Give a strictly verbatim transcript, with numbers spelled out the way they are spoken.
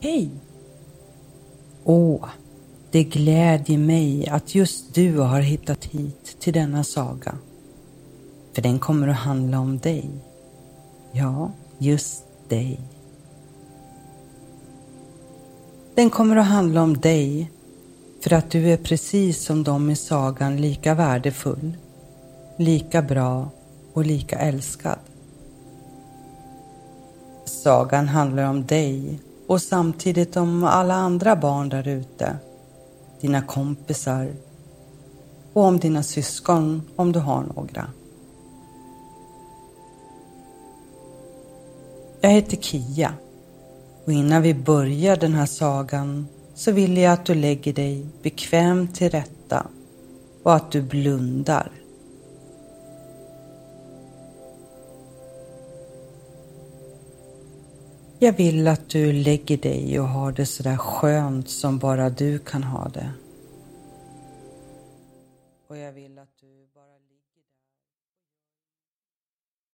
Hej! Åh, det glädjer mig att just du har hittat hit till denna saga. För den kommer att handla om dig. Ja, just dig. Den kommer att handla om dig för att du är precis som de i sagan lika värdefull, lika bra och lika älskad. Sagan handlar om dig och samtidigt om alla andra barn där ute, dina kompisar och om dina syskon om du har några. Jag heter Kia och innan vi börjar den här sagan så vill jag att du lägger dig bekvämt till rätta och att du blundar. Jag vill att du lägger dig och har det så där skönt som bara du kan ha det. Och jag vill att du